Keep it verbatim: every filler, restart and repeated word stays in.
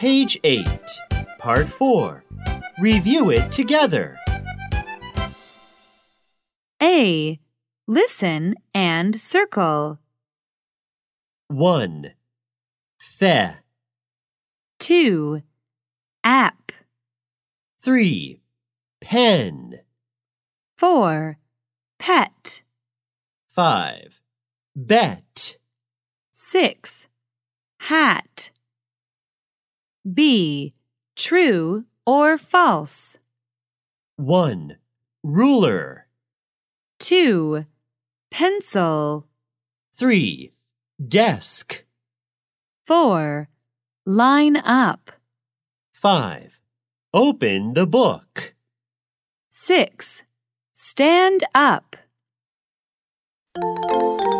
Page eight, Part four. Review it together. A. Listen and circle. one. The. two. App. three. Pen. four. Pet. five. Bet. six. Hat. B. True or false. one. Ruler. two. Pencil. three. Desk. four. Line up. five. Open the book. six. Stand up.